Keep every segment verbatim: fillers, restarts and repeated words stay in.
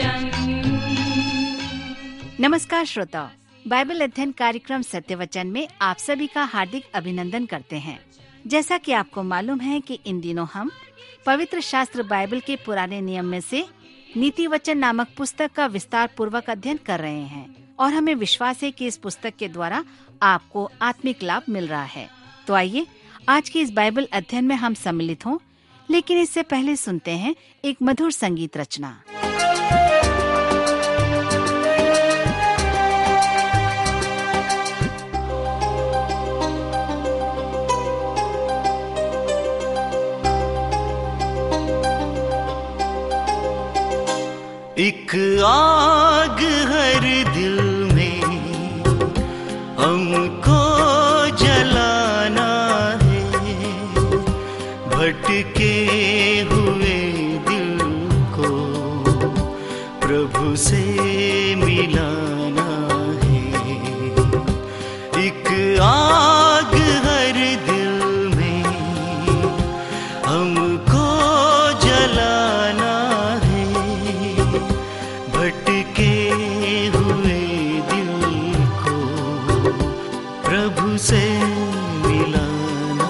वचन। नमस्कार श्रोताओ, बाइबल अध्ययन कार्यक्रम सत्य वचन में आप सभी का हार्दिक अभिनंदन करते हैं। जैसा कि आपको मालूम है कि इन दिनों हम पवित्र शास्त्र बाइबल के पुराने नियम में से नीति वचन नामक पुस्तक का विस्तार पूर्वक अध्ययन कर रहे हैं और हमें विश्वास है कि इस पुस्तक के द्वारा आपको आत्मिक लाभ मिल रहा है। तो आइए आज के इस बाइबल अध्ययन में हम सम्मिलित हों, लेकिन इससे पहले सुनते हैं एक मधुर संगीत रचना। एक आग हर दिल में हमको जलाना है, भटके हुए दिल को प्रभु से मिलाना है। एक आग हर दिल में हमको जलाना है, भटके हुए दिल को प्रभु से मिलाना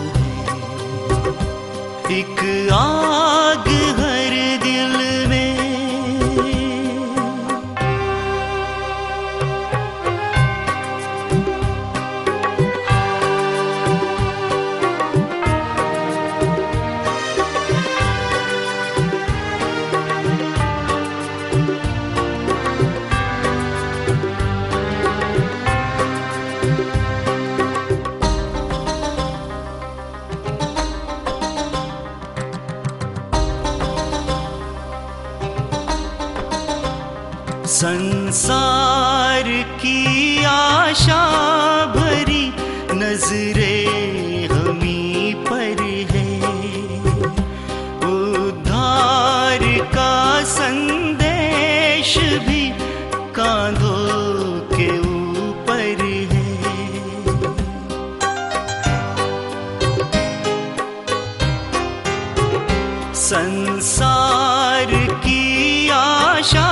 है। एक आग हर दिल में। संसार की आशा भरी नजरें हमी पर है, उद्धार का संदेश भी कांधों के ऊपर है। संसार की आशा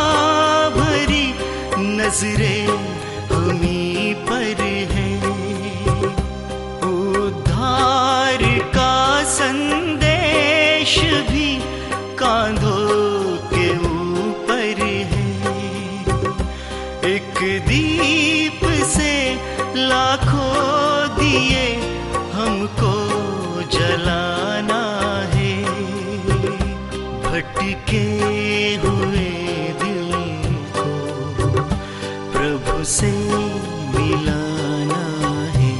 नजरें हमी पर है, उद्धार का संदेश भी कांधों के ऊपर है। एक दीप से लाखों दिए हमको जलाना है, भटके हुए प्रभु से मिलाना है।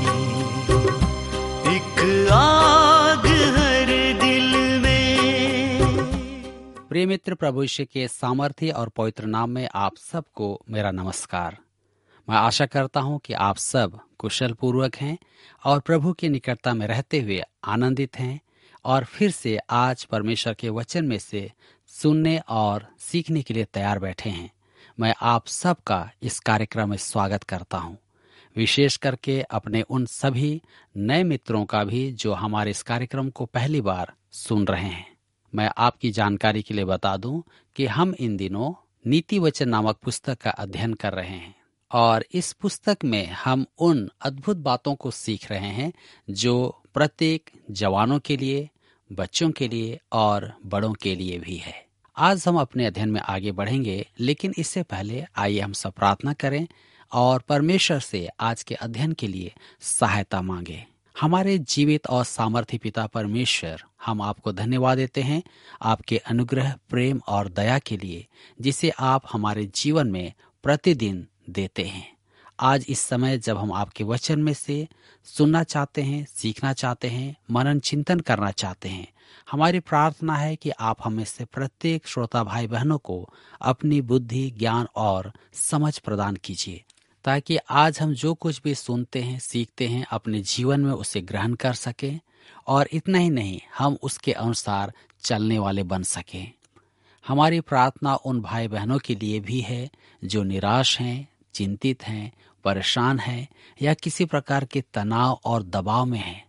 एक आग हर दिल में। प्रिय मित्र, प्रभु यीशु के सामर्थ्य और पवित्र नाम में आप सबको मेरा नमस्कार। मैं आशा करता हूं कि आप सब कुशल पूर्वक हैं और प्रभु की निकटता में रहते हुए आनंदित हैं और फिर से आज परमेश्वर के वचन में से सुनने और सीखने के लिए तैयार बैठे हैं। मैं आप सबका इस कार्यक्रम में स्वागत करता हूं, विशेष करके अपने उन सभी नए मित्रों का भी जो हमारे इस कार्यक्रम को पहली बार सुन रहे हैं। मैं आपकी जानकारी के लिए बता दूं कि हम इन दिनों नीति वचन नामक पुस्तक का अध्ययन कर रहे हैं और इस पुस्तक में हम उन अद्भुत बातों को सीख रहे हैं जो प्रत्येक जवानों के लिए, बच्चों के लिए और बड़ों के लिए भी है। आज हम अपने अध्ययन में आगे बढ़ेंगे, लेकिन इससे पहले आइए हम सब प्रार्थना करें और परमेश्वर से आज के अध्ययन के लिए सहायता मांगे। हमारे जीवित और सामर्थ्य पिता परमेश्वर, हम आपको धन्यवाद देते हैं आपके अनुग्रह, प्रेम और दया के लिए, जिसे आप हमारे जीवन में प्रतिदिन देते हैं। आज इस समय जब हम आपके वचन में से सुनना चाहते हैं, सीखना चाहते हैं, मनन चिंतन करना चाहते हैं, हमारी प्रार्थना है कि आप हमें से प्रत्येक श्रोता भाई बहनों को अपनी बुद्धि, ज्ञान और समझ प्रदान कीजिए, ताकि आज हम जो कुछ भी सुनते हैं, सीखते हैं, अपने जीवन में उसे ग्रहण कर सकें और इतना ही नहीं, हम उसके अनुसार चलने वाले बन सकें। हमारी प्रार्थना उन भाई बहनों के लिए भी है जो निराश हैं, चिंतित हैं, परेशान हैं या किसी प्रकार के तनाव और दबाव में हैं।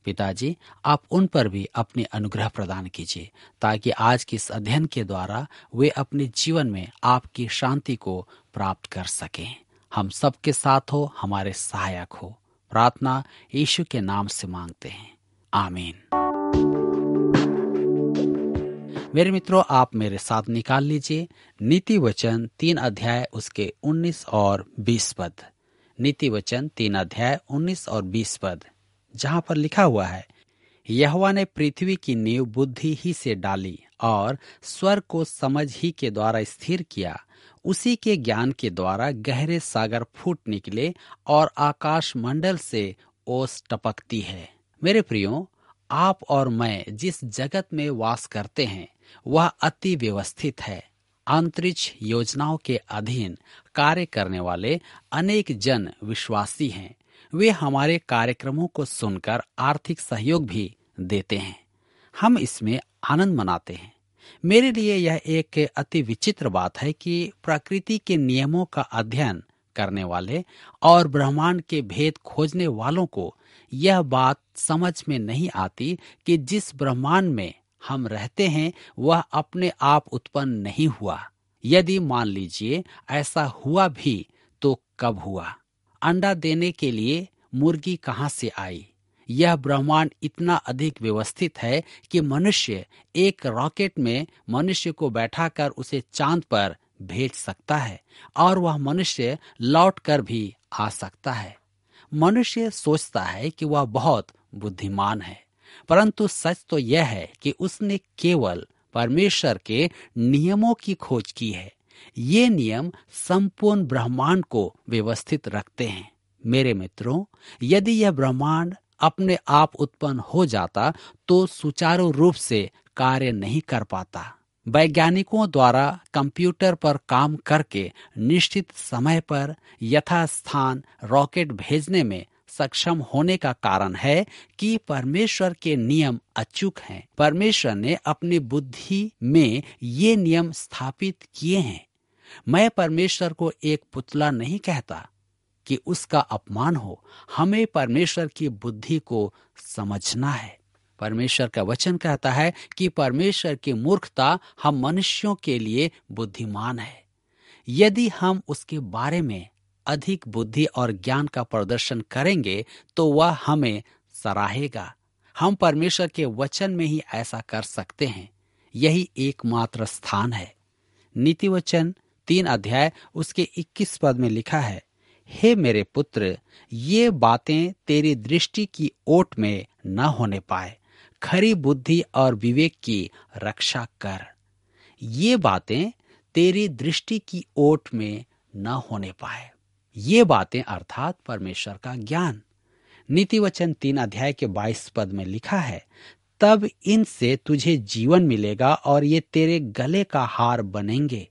पिताजी, आप उन पर भी अपने अनुग्रह प्रदान कीजिए, ताकि आज के इस अध्ययन के द्वारा वे अपने जीवन में आपकी शांति को प्राप्त कर सकें। हम सबके साथ हो, हमारे सहायक हो। प्रार्थना यीशु के नाम से मांगते हैं, आमीन। मेरे मित्रों, आप मेरे साथ निकाल लीजिए नीति वचन तीन अध्याय उसके उन्नीस और बीस पद। नीति वचन तीन अध्याय उन्नीस और बीस पद, जहाँ पर लिखा हुआ है, यहोवा ने पृथ्वी की नींव बुद्धि ही से डाली और स्वर्ग को समझ ही के द्वारा स्थिर किया। उसी के ज्ञान के द्वारा गहरे सागर फूट निकले और आकाश मंडल से ओस टपकती है। मेरे प्रियो, आप और मैं जिस जगत में वास करते हैं वह अति व्यवस्थित है। अंतरिक्ष योजनाओं के अधीन कार्य करने वाले अनेक जन विश्वासी हैं। वे हमारे कार्यक्रमों को सुनकर आर्थिक सहयोग भी देते हैं। हम इसमें आनंद मनाते हैं। मेरे लिए यह एक अति विचित्र बात है कि प्रकृति के नियमों का अध्ययन करने वाले और ब्रह्मांड के भेद खोजने वालों को यह बात समझ में नहीं आती कि जिस ब्रह्मांड में हम रहते हैं वह अपने आप उत्पन्न नहीं हुआ। यदि मान लीजिए ऐसा हुआ भी तो कब हुआ? अंडा देने के लिए मुर्गी कहाँ से आई? यह ब्रह्मांड इतना अधिक व्यवस्थित है कि मनुष्य एक रॉकेट में मनुष्य को बैठाकर उसे चांद पर भेज सकता है और वह मनुष्य लौट कर भी आ सकता है। मनुष्य सोचता है कि वह बहुत बुद्धिमान है, परंतु सच तो यह है कि उसने केवल परमेश्वर के नियमों की खोज की है। ये नियम संपूर्ण ब्रह्मांड को व्यवस्थित रखते हैं। मेरे मित्रों, यदि यह ब्रह्मांड अपने आप उत्पन्न हो जाता तो सुचारू रूप से कार्य नहीं कर पाता। वैज्ञानिकों द्वारा कंप्यूटर पर काम करके निश्चित समय पर यथास्थान रॉकेट भेजने में सक्षम होने का कारण है कि परमेश्वर के नियम अचूक हैं। परमेश्वर ने अपनी बुद्धि में ये नियम स्थापित किए हैं। मैं परमेश्वर को एक पुतला नहीं कहता कि उसका अपमान हो। हमें परमेश्वर की बुद्धि को समझना है। परमेश्वर का वचन कहता है कि परमेश्वर की मूर्खता हम मनुष्यों के लिए बुद्धिमान है। यदि हम उसके बारे में अधिक बुद्धि और ज्ञान का प्रदर्शन करेंगे तो वह हमें सराहेगा। हम परमेश्वर के वचन में ही ऐसा कर सकते हैं। यही एकमात्र स्थान है। नीति वचन तीन अध्याय उसके इक्कीस पद में लिखा है, हे मेरे पुत्र, ये बातें तेरी दृष्टि की ओट में न होने पाए। खरी बुद्धि और विवेक की रक्षा कर। ये बातें तेरी दृष्टि की ओट में न होने पाए। ये बातें अर्थात परमेश्वर का ज्ञान। नीति वचन तीन अध्याय के बाईस पद में लिखा है, तब इनसे तुझे जीवन मिलेगा और ये तेरे गले का हार बनेंगे।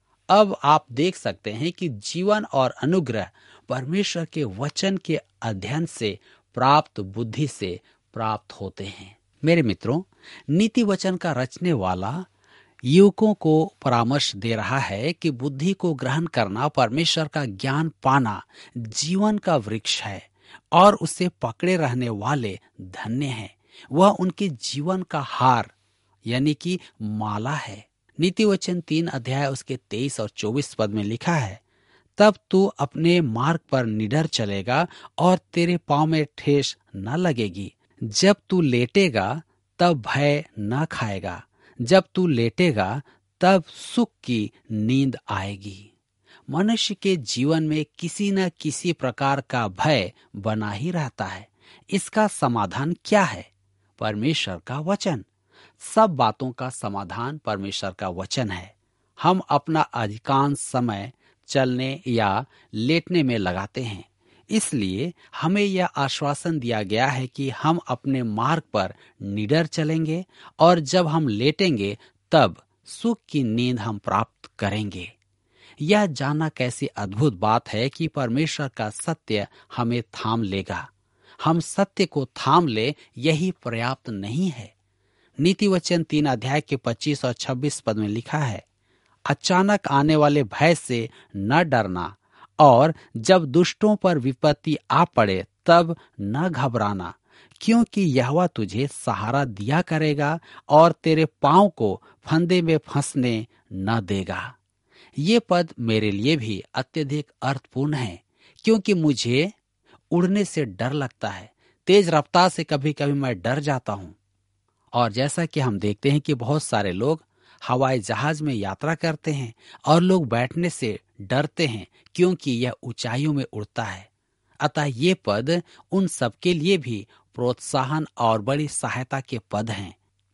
अब आप देख सकते हैं कि जीवन और अनुग्रह परमेश्वर के वचन के अध्ययन से प्राप्त बुद्धि से प्राप्त होते हैं। मेरे मित्रों, नीति वचन का रचने वाला युवकों को परामर्श दे रहा है कि बुद्धि को ग्रहण करना, परमेश्वर का ज्ञान पाना जीवन का वृक्ष है और उसे पकड़े रहने वाले धन्य हैं। वह उनके जीवन का हार यानी कि माला है। नीति वचन तीन अध्याय उसके तेईस और चौबीस पद में लिखा है, तब तू अपने मार्ग पर निडर चलेगा और तेरे पांव में ठेस न लगेगी। जब तू लेटेगा तब भय न खाएगा। जब तू लेटेगा तब सुख की नींद आएगी। मनुष्य के जीवन में किसी न किसी प्रकार का भय बना ही रहता है। इसका समाधान क्या है? परमेश्वर का वचन। सब बातों का समाधान परमेश्वर का वचन है। हम अपना अधिकांश समय चलने या लेटने में लगाते हैं, इसलिए हमें यह आश्वासन दिया गया है कि हम अपने मार्ग पर निडर चलेंगे और जब हम लेटेंगे तब सुख की नींद हम प्राप्त करेंगे। यह जानना कैसी अद्भुत बात है कि परमेश्वर का सत्य हमें थाम लेगा। हम सत्य को थाम ले, यही पर्याप्त नहीं है। नीति वचन तीन अध्याय के पच्चीस और छब्बीस पद में लिखा है, अचानक आने वाले भय से न डरना और जब दुष्टों पर विपत्ति आ पड़े तब न घबराना, क्योंकि यहोवा तुझे सहारा दिया करेगा और तेरे पांव को फंदे में फंसने न देगा। ये पद मेरे लिए भी अत्यधिक अर्थपूर्ण है, क्योंकि मुझे उड़ने से डर लगता है। तेज रफ्तार से कभी कभी मैं डर जाता हूँ। और जैसा कि हम देखते हैं कि बहुत सारे लोग हवाई जहाज में यात्रा करते हैं और लोग बैठने से डरते हैं, क्योंकि यह ऊंचाइयों में उड़ता है। अतः ये पद उन सब के लिए भी प्रोत्साहन और बड़ी सहायता के पद हैं।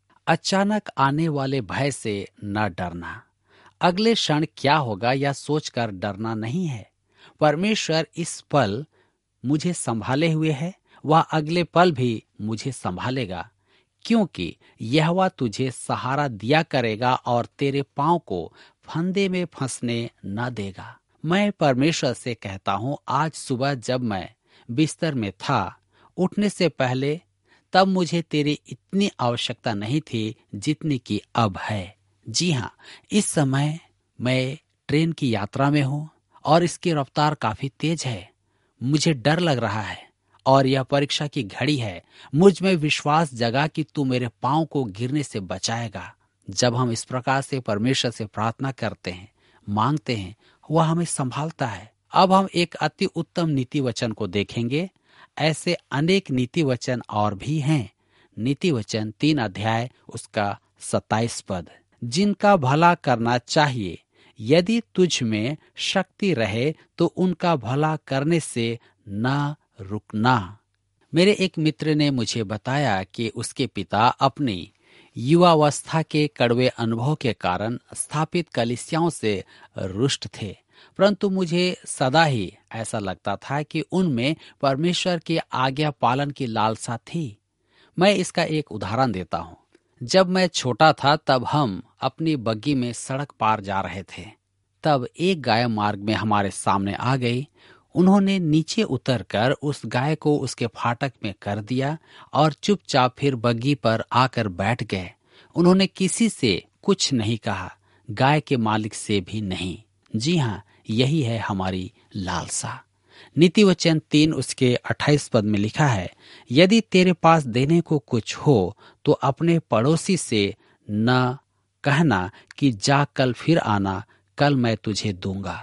अचानक आने वाले भय से न डरना। अगले क्षण क्या होगा यह सोचकर डरना नहीं है। परमेश्वर इस पल मुझे संभाले हुए है, वह अगले पल भी मुझे संभालेगा, क्योंकि यहोवा तुझे सहारा दिया करेगा और तेरे पांव को फंदे में फंसने न देगा। मैं परमेश्वर से कहता हूँ, आज सुबह जब मैं बिस्तर में था, उठने से पहले, तब मुझे तेरी इतनी आवश्यकता नहीं थी जितनी कि अब है। जी हाँ, इस समय मैं ट्रेन की यात्रा में हूँ और इसकी रफ्तार काफी तेज है। मुझे डर लग रहा है और यह परीक्षा की घड़ी है। मुझ में विश्वास जगा कि तू मेरे पांव को गिरने से बचाएगा। जब हम इस प्रकार से परमेश्वर से प्रार्थना करते हैं, मांगते हैं, वह हमें संभालता है। अब हम एक अति उत्तम नीति वचन को देखेंगे। ऐसे अनेक नीति वचन और भी हैं। नीति वचन तीन अध्याय उसका सत्ताईस पद, जिनका भला करना चाहिए, यदि तुझ में शक्ति रहे तो उनका भला करने से न रुकना। मेरे एक मित्र ने मुझे बताया कि उसके पिता अपनी युवावस्था के कड़वे अनुभव के कारण स्थापित कलीसियाओं से रुष्ट थे, परंतु मुझे सदा ही ऐसा लगता था कि उनमें परमेश्वर के आज्ञा पालन की लालसा थी। मैं इसका एक उदाहरण देता हूँ। जब मैं छोटा था तब हम अपनी बग्गी में सड़क पार जा रहे थे। तब एक गाय मार्ग में हमारे सामने आ गई। उन्होंने नीचे उतरकर उस गाय को उसके फाटक में कर दिया और चुपचाप फिर बग्गी पर आकर बैठ गए। उन्होंने किसी से कुछ नहीं कहा, गाय के मालिक से भी नहीं। जी हाँ, यही है हमारी लालसा। नीति वचन तीन उसके अट्ठाईस पद में लिखा है, यदि तेरे पास देने को कुछ हो तो अपने पड़ोसी से न कहना कि जा कल फिर आना, कल मैं तुझे दूंगा।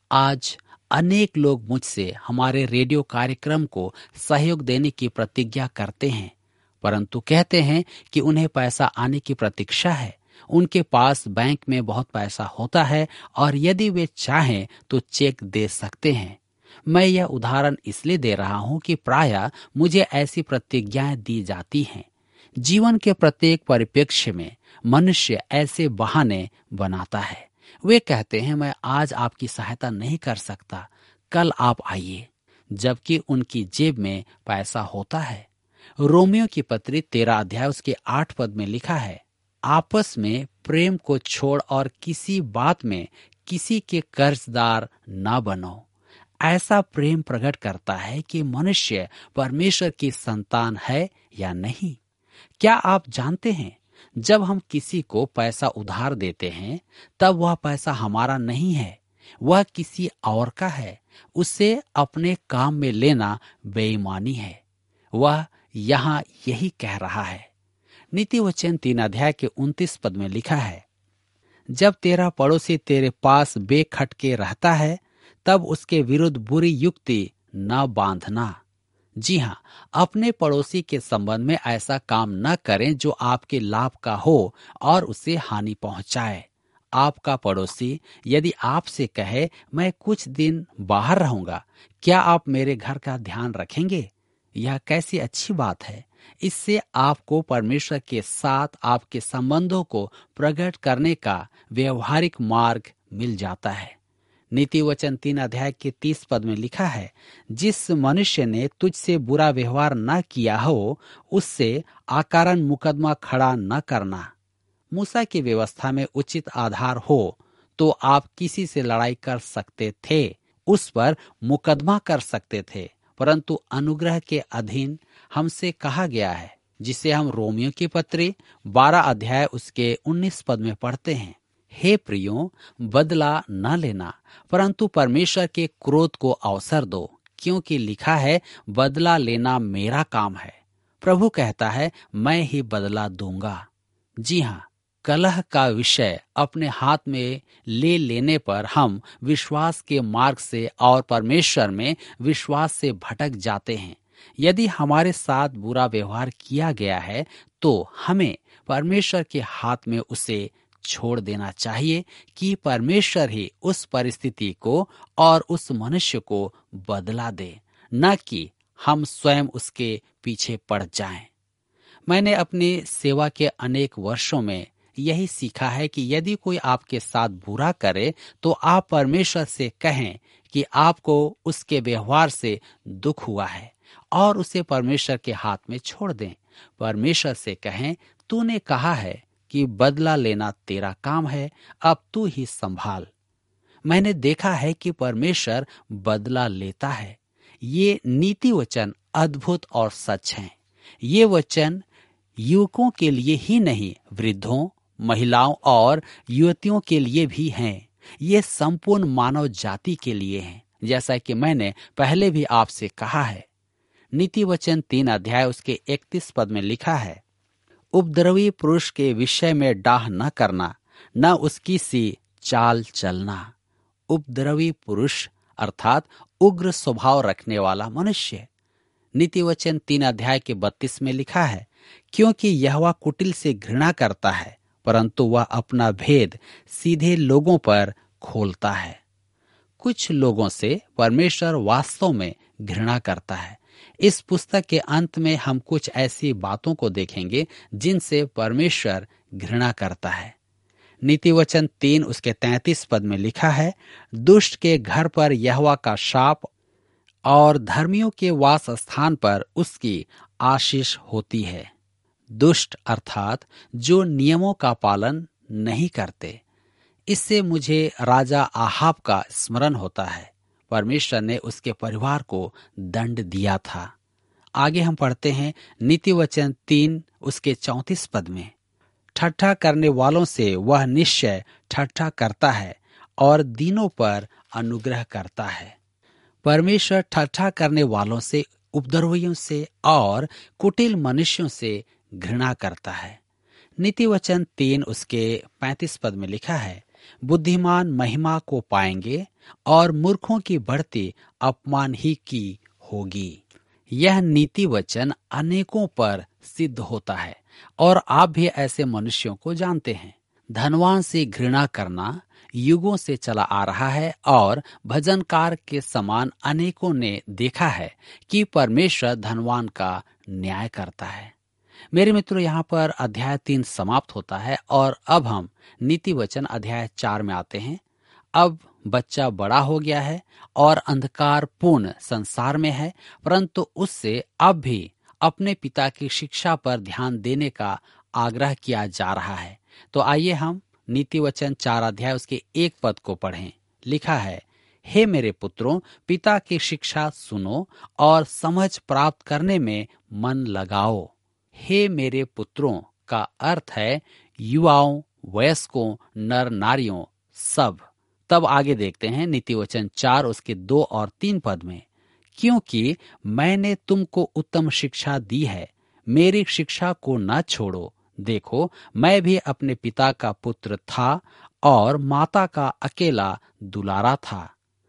आज अनेक लोग मुझसे हमारे रेडियो कार्यक्रम को सहयोग देने की प्रतिज्ञा करते हैं, परंतु कहते हैं कि उन्हें पैसा आने की प्रतीक्षा है। उनके पास बैंक में बहुत पैसा होता है और यदि वे चाहें तो चेक दे सकते हैं। मैं यह उदाहरण इसलिए दे रहा हूं कि प्रायः मुझे ऐसी प्रतिज्ञाएं दी जाती हैं। जीवन के प्रत्येक परिप्रेक्ष्य में मनुष्य ऐसे बहाने बनाता है। वे कहते हैं, मैं आज आपकी सहायता नहीं कर सकता, कल आप आइए, जबकि उनकी जेब में पैसा होता है। रोमियो की पत्री तेरह अध्याय उसके आठ पद में लिखा है, आपस में प्रेम को छोड़ और किसी बात में किसी के कर्जदार न बनो। ऐसा प्रेम प्रकट करता है कि मनुष्य परमेश्वर की संतान है या नहीं। क्या आप जानते हैं, जब हम किसी को पैसा उधार देते हैं तब वह पैसा हमारा नहीं है, वह किसी और का है। उसे अपने काम में लेना बेईमानी है। वह यहाँ यही कह रहा है। नीति वचन तीन अध्याय के उनतीस पद में लिखा है, जब तेरा पड़ोसी तेरे पास बेखटके रहता है तब उसके विरुद्ध बुरी युक्ति न बांधना। जी हाँ, अपने पड़ोसी के संबंध में ऐसा काम न करें जो आपके लाभ का हो और उसे हानि पहुंचाए। आपका पड़ोसी यदि आपसे कहे, मैं कुछ दिन बाहर रहूंगा, क्या आप मेरे घर का ध्यान रखेंगे? यह कैसी अच्छी बात है। इससे आपको परमेश्वर के साथ आपके संबंधों को प्रकट करने का व्यवहारिक मार्ग मिल जाता है। नीति वचन तीन अध्याय के तीस पद में लिखा है, जिस मनुष्य ने तुझसे बुरा व्यवहार न किया हो उससे अकारण मुकदमा खड़ा न करना। मूसा की व्यवस्था में उचित आधार हो तो आप किसी से लड़ाई कर सकते थे, उस पर मुकदमा कर सकते थे, परंतु अनुग्रह के अधीन हमसे कहा गया है, जिसे हम रोमियो की पत्री बारह अध्याय उसके उन्नीस पद में पढ़ते हैं, हे प्रियो, बदला न लेना परंतु परमेश्वर के क्रोध को अवसर दो, क्योंकि लिखा है, बदला लेना मेरा काम है, प्रभु कहता है, मैं ही बदला दूंगा। जी हाँ, कलह का विषय अपने हाथ में ले लेने पर हम विश्वास के मार्ग से और परमेश्वर में विश्वास से भटक जाते हैं। यदि हमारे साथ बुरा व्यवहार किया गया है तो हमें परमेश्वर के हाथ में उसे छोड़ देना चाहिए कि परमेश्वर ही उस परिस्थिति को और उस मनुष्य को बदला दे, न कि हम स्वयं उसके पीछे पड़ जाएं। मैंने अपनी सेवा के अनेक वर्षों में यही सीखा है कि यदि कोई आपके साथ बुरा करे तो आप परमेश्वर से कहें कि आपको उसके व्यवहार से दुख हुआ है और उसे परमेश्वर के हाथ में छोड़ दें। परमेश्वर से कहें, तूने कहा है कि बदला लेना तेरा काम है, अब तू ही संभाल। मैंने देखा है कि परमेश्वर बदला लेता है। ये नीति वचन अद्भुत और सच हैं। ये वचन युवकों के लिए ही नहीं, वृद्धों, महिलाओं और युवतियों के लिए भी हैं। ये संपूर्ण मानव जाति के लिए हैं, जैसा कि मैंने पहले भी आपसे कहा है। नीति वचन तीन अध्याय उसके इकतीस पद में लिखा है, उपद्रवी पुरुष के विषय में डाह न करना, न उसकी सी चाल चलना। उपद्रवी पुरुष अर्थात उग्र स्वभाव रखने वाला मनुष्य। नीति वचन तीन अध्याय के बत्तीस में लिखा है, क्योंकि यहोवा कुटिल से घृणा करता है, परंतु वह अपना भेद सीधे लोगों पर खोलता है। कुछ लोगों से परमेश्वर वास्तव में घृणा करता है। इस पुस्तक के अंत में हम कुछ ऐसी बातों को देखेंगे जिनसे परमेश्वर घृणा करता है। नीति वचन तीन उसके तैंतीस पद में लिखा है, दुष्ट के घर पर यहोवा का शाप और धर्मियों के वास स्थान पर उसकी आशीष होती है। दुष्ट अर्थात जो नियमों का पालन नहीं करते। इससे मुझे राजा आहाब का स्मरण होता है। परमेश्वर ने उसके परिवार को दंड दिया था। आगे हम पढ़ते हैं नीति वचन तीन उसके चौंतीस पद में, ठट्ठा करने वालों से वह निश्चय ठट्ठा करता है और दीनों पर अनुग्रह करता है। परमेश्वर ठट्ठा करने वालों से, उपद्रवियों से और कुटिल मनुष्यों से घृणा करता है। नीति वचन तीन उसके पैंतीस पद में लिखा है, बुद्धिमान महिमा को पाएंगे और मूर्खों की बढ़ती अपमान ही की होगी। यह नीति वचन अनेकों पर सिद्ध होता है और आप भी ऐसे मनुष्यों को जानते हैं। धनवान से घृणा करना युगों से चला आ रहा है और भजनकार के समान अनेकों ने देखा है कि परमेश्वर धनवान का न्याय करता है। मेरे मित्रों, यहाँ पर अध्याय तीन समाप्त होता है और अब हम नीति वचन अध्याय चार में आते हैं। अब बच्चा बड़ा हो गया है और अंधकार पूर्ण संसार में है, परंतु उससे अब भी अपने पिता की शिक्षा पर ध्यान देने का आग्रह किया जा रहा है। तो आइए हम नीति वचन चार अध्याय उसके एक पद को पढ़ें। लिखा है, हे मेरे पुत्रों, पिता की शिक्षा सुनो और समझ प्राप्त करने में मन लगाओ। हे मेरे पुत्रों का अर्थ है युवाओं, वयस्कों, नर नारियों, सब। तब आगे देखते हैं नीति वचन चार उसके दो और तीन पद में, क्योंकि मैंने तुमको उत्तम शिक्षा दी है, मेरी शिक्षा को न छोड़ो। देखो, मैं भी अपने पिता का पुत्र था और माता का अकेला दुलारा था।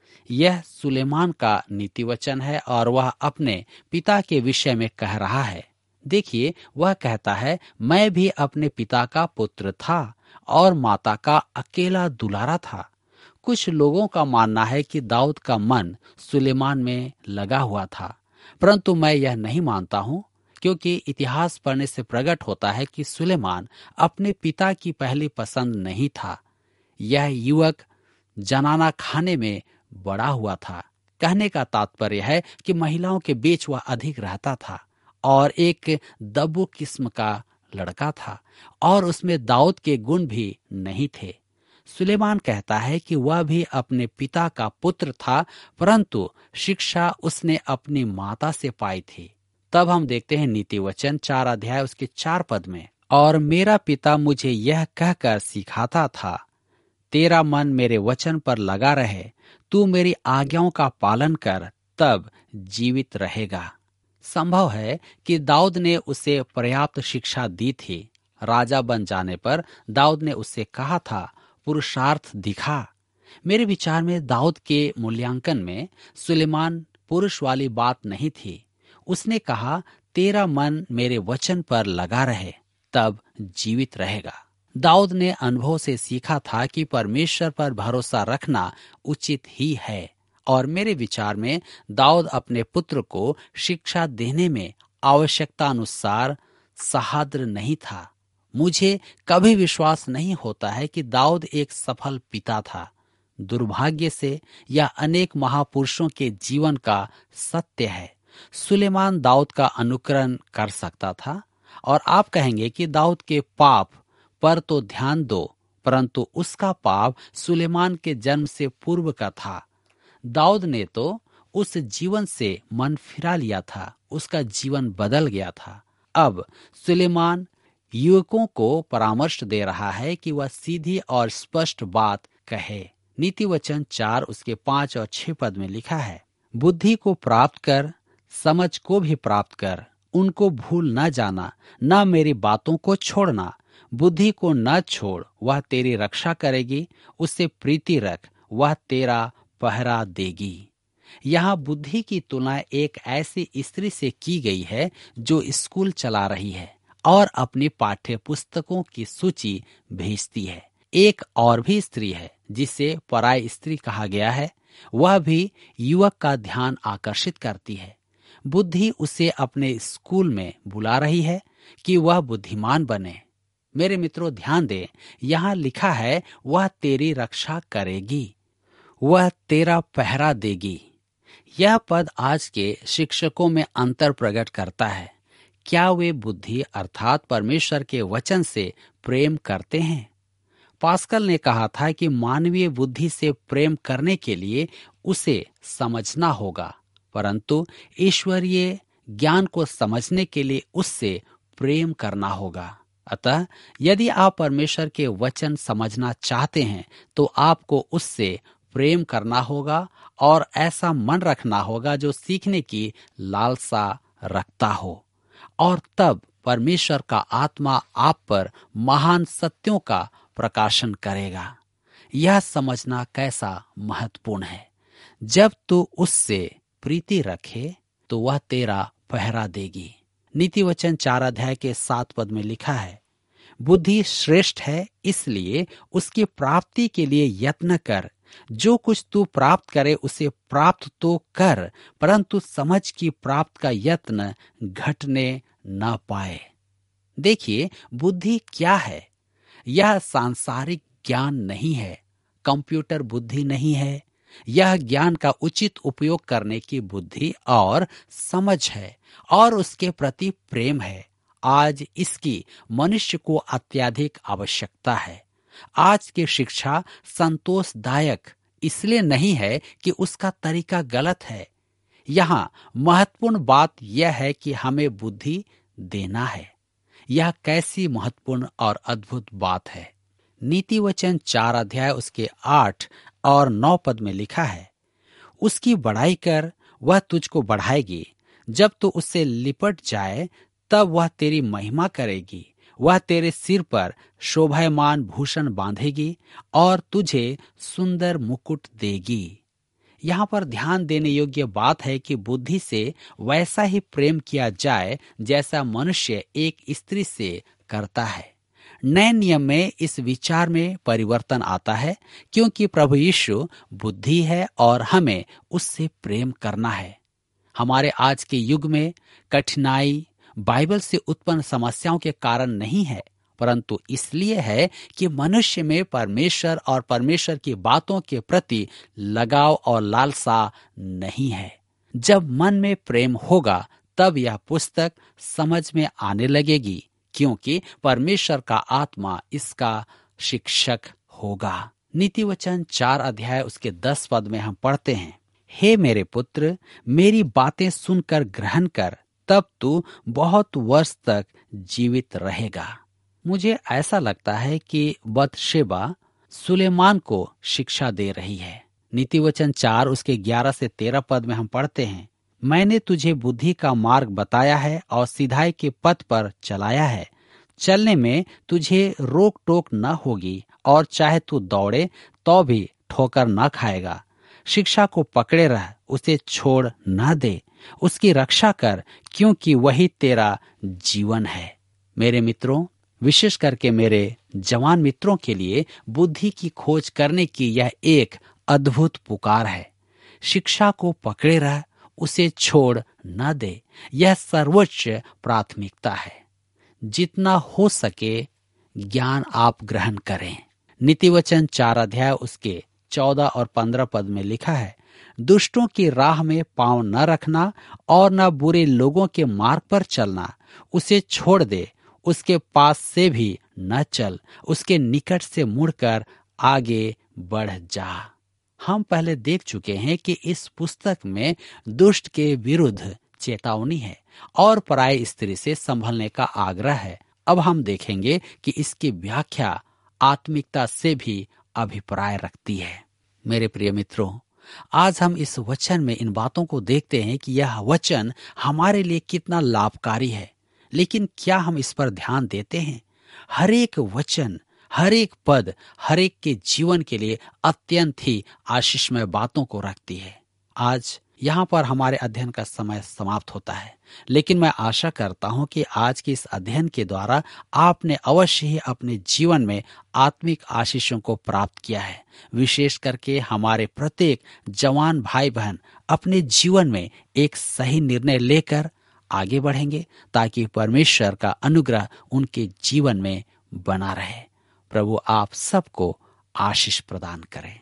यह सुलेमान का नीति वचन है और वह अपने पिता के विषय में कह रहा है। देखिए, वह कहता है, मैं भी अपने पिता का पुत्र था और माता का अकेला दुलारा था। कुछ लोगों का मानना है कि दाऊद का मन सुलेमान में लगा हुआ था, परंतु मैं यह नहीं मानता हूँ, क्योंकि इतिहास पढ़ने से प्रकट होता है कि सुलेमान अपने पिता की पहली पसंद नहीं था। यह युवक जनाना खाने में बड़ा हुआ था। कहने का तात्पर्य है कि महिलाओं के बीच वह अधिक रहता था और एक दब्बू किस्म का लड़का था और उसमें दाऊद के गुण भी नहीं थे। सुलेमान कहता है कि वह भी अपने पिता का पुत्र था, परंतु शिक्षा उसने अपनी माता से पाई थी। तब हम देखते हैं नीति वचन चार अध्याय उसके चार पद में, और मेरा पिता मुझे यह कहकर सिखाता था, तेरा मन मेरे वचन पर लगा रहे, तू मेरी आज्ञाओं का पालन कर, तब जीवित रहेगा। संभव है कि दाऊद ने उसे पर्याप्त शिक्षा दी थी। राजा बन जाने पर दाऊद ने उससे कहा था, पुरुषार्थ दिखा। मेरे विचार में दाऊद के मूल्यांकन में सुलेमान पुरुष वाली बात नहीं थी। उसने कहा, तेरा मन मेरे वचन पर लगा रहे, तब जीवित रहेगा। दाऊद ने अनुभव से सीखा था कि परमेश्वर पर भरोसा रखना उचित ही है, और मेरे विचार में दाऊद अपने पुत्र को शिक्षा देने में आवश्यकता अनुसार सहाद्र नहीं था। मुझे कभी विश्वास नहीं होता है कि दाऊद एक सफल पिता था। दुर्भाग्य से यह अनेक महापुरुषों के जीवन का सत्य है। सुलेमान दाऊद का अनुकरण कर सकता था, और आप कहेंगे कि दाऊद के पाप पर तो ध्यान दो, परंतु उसका पाप सुलेमान के जन्म से पूर्व का था। दाऊद ने तो उस जीवन से मन फिरा लिया था, उसका जीवन बदल गया था। अब सुलेमान युवकों को परामर्श दे रहा है कि वह सीधी और स्पष्ट बात कहे। नीति वचन चार उसके पांच और छह पद में लिखा है, बुद्धि को प्राप्त कर, समझ को भी प्राप्त कर, उनको भूल न जाना, न मेरी बातों को छोड़ना। बुद्धि को न छोड़, वह तेरी रक्षा करेगी, उससे प्रीति रख, वह तेरा पहरा देगी। यहाँ बुद्धि की तुलना एक ऐसी स्त्री से की गई है जो स्कूल चला रही है और अपनी पाठ्य पुस्तकों की सूची भेजती है। एक और भी स्त्री है जिसे पराई स्त्री कहा गया है, वह भी युवक का ध्यान आकर्षित करती है। बुद्धि उसे अपने स्कूल में बुला रही है कि वह बुद्धिमान बने। मेरे मित्रों, ध्यान दें, यहाँ लिखा है, वह तेरी रक्षा करेगी, वह तेरा पहरा देगी। यह पद आज के शिक्षकों में अंतर प्रकट करता है। क्या वे बुद्धि अर्थात परमेश्वर के वचन से प्रेम करते हैं? पास्कल ने कहा था कि मानवीय बुद्धि से प्रेम करने के लिए उसे समझना होगा, परंतु ईश्वरीय ज्ञान को समझने के लिए उससे प्रेम करना होगा। अतः यदि आप परमेश्वर के वचन समझना चाहते हैं तो आपको उससे प्रेम करना होगा और ऐसा मन रखना होगा जो सीखने की लालसा रखता हो, और तब परमेश्वर का आत्मा आप पर महान सत्यों का प्रकाशन करेगा। यह समझना कैसा महत्वपूर्ण है। जब तू उससे प्रीति रखे तो वह तेरा पहरा देगी। नीति वचन चार अध्याय के सात पद में लिखा है, बुद्धि श्रेष्ठ है, इसलिए उसकी प्राप्ति के लिए यत्न कर। जो कुछ तू प्राप्त करे उसे प्राप्त तो कर, परंतु समझ की प्राप्त का यत्न घटने न पाए। देखिए, बुद्धि क्या है? यह सांसारिक ज्ञान नहीं है, कंप्यूटर बुद्धि नहीं है। यह ज्ञान का उचित उपयोग करने की बुद्धि और समझ है, और उसके प्रति प्रेम है। आज इसकी मनुष्य को अत्यधिक आवश्यकता है। आज की शिक्षा संतोषदायक इसलिए नहीं है कि उसका तरीका गलत है। यहाँ महत्वपूर्ण बात यह है कि हमें बुद्धि देना है। यह कैसी महत्वपूर्ण और अद्भुत बात है। नीति वचन चार अध्याय उसके आठ और नौ पद में लिखा है, उसकी बड़ाई कर, वह तुझको बढ़ाएगी। जब तू उससे लिपट जाए तब वह तेरी महिमा करेगी। वह तेरे सिर पर शोभायमान भूषण बांधेगी और तुझे सुंदर मुकुट देगी। यहाँ पर ध्यान देने योग्य बात है कि बुद्धि से वैसा ही प्रेम किया जाए जैसा मनुष्य एक स्त्री से करता है। नए नियम में इस विचार में परिवर्तन आता है, क्योंकि प्रभु यीशु बुद्धि है और हमें उससे प्रेम करना है। हमारे आज के युग में कठिनाई बाइबल से उत्पन्न समस्याओं के कारण नहीं है, परंतु इसलिए है कि मनुष्य में परमेश्वर और परमेश्वर की बातों के प्रति लगाव और लालसा नहीं है। जब मन में प्रेम होगा तब यह पुस्तक समझ में आने लगेगी, क्योंकि परमेश्वर का आत्मा इसका शिक्षक होगा। नीति वचन चार अध्याय उसके दस पद में हम पढ़ते हैं, हे मेरे पुत्र, मेरी बातें सुनकर ग्रहण कर, तब तू बहुत वर्ष तक जीवित रहेगा। मुझे ऐसा लगता है कि बतशेबा सुलेमान को शिक्षा दे रही है। नीति वचन चार उसके ग्यारह से तेरह पद में हम पढ़ते हैं, मैंने तुझे बुद्धि का मार्ग बताया है और सिधाई के पथ पर चलाया है। चलने में तुझे रोक टोक न होगी और चाहे तू दौड़े तो भी ठोकर न खाएगा। शिक्षा को पकड़े रह, उसे छोड़ न दे, उसकी रक्षा कर, क्योंकि वही तेरा जीवन है। मेरे मित्रों, विशेष करके मेरे जवान मित्रों के लिए बुद्धि की खोज करने की यह एक अद्भुत पुकार है। शिक्षा को पकड़े रह, उसे छोड़ न दे, यह सर्वोच्च प्राथमिकता है। जितना हो सके ज्ञान आप ग्रहण करें। नीतिवचन चार अध्याय उसके चौदह और पंद्रह पद में लिखा है, दुष्टों की राह में पांव न रखना और न बुरे लोगों के मार्ग पर चलना। उसे छोड़ दे, उसके पास से भी न चल, उसके निकट से मुड़कर आगे बढ़ जा। हम पहले देख चुके हैं कि इस पुस्तक में दुष्ट के विरुद्ध चेतावनी है और पराई स्त्री से संभलने का आग्रह है। अब हम देखेंगे कि इसकी व्याख्या आत्मिकता से भी अभिप्राय रखती है। मेरे प्रिय मित्रों, आज हम इस वचन में इन बातों को देखते हैं कि यह वचन हमारे लिए कितना लाभकारी है, लेकिन क्या हम इस पर ध्यान देते हैं? हर एक वचन, हर एक पद, हर एक के जीवन के लिए अत्यंत ही आशीषमय बातों को रखती है। आज यहाँ पर हमारे अध्ययन का समय समाप्त होता है, लेकिन मैं आशा करता हूँ कि आज के इस अध्ययन के द्वारा आपने अवश्य ही अपने जीवन में आत्मिक आशीषों को प्राप्त किया है। विशेष करके हमारे प्रत्येक जवान भाई बहन अपने जीवन में एक सही निर्णय लेकर आगे बढ़ेंगे, ताकि परमेश्वर का अनुग्रह उनके जीवन में बना रहे। प्रभु आप सबको आशीष प्रदान करें।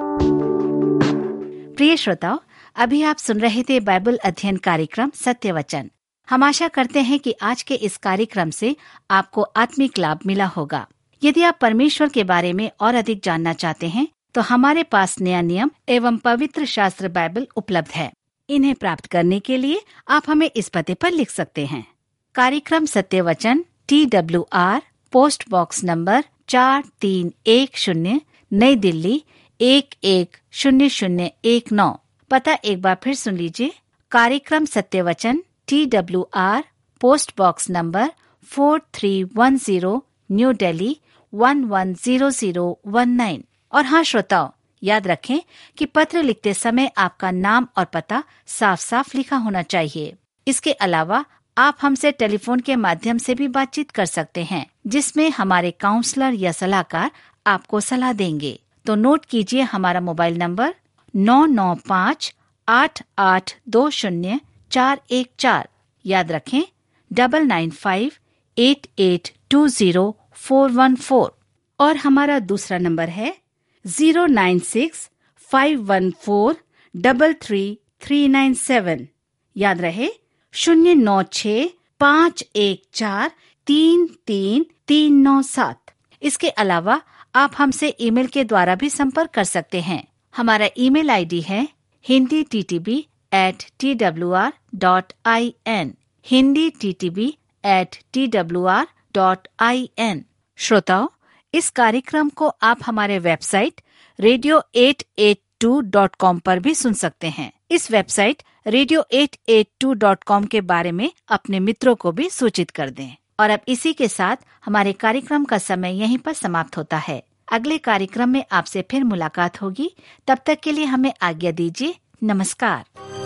प्रिय श्रोताओ, अभी आप सुन रहे थे बाइबल अध्ययन कार्यक्रम सत्य वचन। हम आशा करते हैं कि आज के इस कार्यक्रम से आपको आत्मिक लाभ मिला होगा। यदि आप परमेश्वर के बारे में और अधिक जानना चाहते हैं, तो हमारे पास नया नियम एवं पवित्र शास्त्र बाइबल उपलब्ध है। इन्हें प्राप्त करने के लिए आप हमें इस पते पर लिख सकते हैं। कार्यक्रम Satya Vachan, T W R, post box number चार तीन एक शून्य, नई दिल्ली एक एक शून्य शून्य एक नौ। पता एक बार फिर सुन लीजिए। कार्यक्रम Satya Vachan, T W R, post box number four three one zero, New Delhi one one zero zero one nine. और हाँ श्रोताओ, याद रखें कि पत्र लिखते समय आपका नाम और पता साफ साफ लिखा होना चाहिए। इसके अलावा आप हमसे टेलीफोन के माध्यम से भी बातचीत कर सकते हैं, जिसमें हमारे काउंसलर या सलाहकार आपको सलाह देंगे। तो नोट कीजिए हमारा मोबाइल नंबर नौ नौ पाँच आठ आठ दो शून्य चार एक चार। याद रखें double nine five eight eight two zero four one four. और हमारा दूसरा नंबर है zero nine six five one four double three three nine seven. याद रहे शून्य नौ छ पाँच एक चार तीन तीन तीन नौ सात। इसके अलावा आप हमसे ईमेल के द्वारा भी संपर्क कर सकते हैं। हमारा ईमेल आईडी है Hindi T T B at T W R dot I N, Hindi T T B at T W R dot I N. श्रोताओ, इस कार्यक्रम को आप हमारे website radio eight eight two dot com पर भी सुन सकते हैं। इस website radio eight eight two dot com के बारे में अपने मित्रों को भी सूचित कर दें। और अब इसी के साथ हमारे कार्यक्रम का समय यहीं पर समाप्त होता है। अगले कार्यक्रम में आपसे फिर मुलाकात होगी। तब तक के लिए हमें आज्ञा दीजिए। नमस्कार।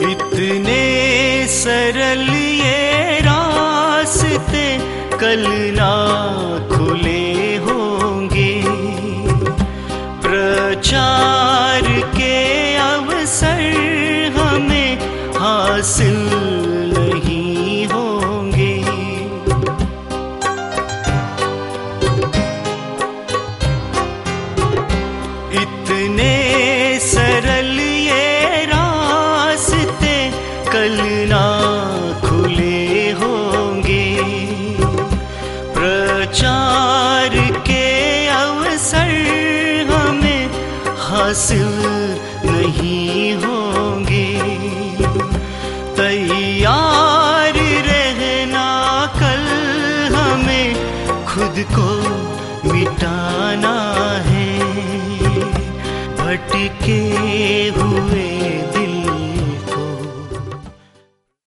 इतने सरल ये रास्ते कल ना खुले होंगे, प्रचार के अवसर हमें हासिल नहीं होंगे। इतने सरल ये रास्ते कल ना खुले होंगे, प्रचार के अवसर हमें हासिल नहीं होंगे। तैयार रहना कल हमें खुद को मिटाना है, भटके हुए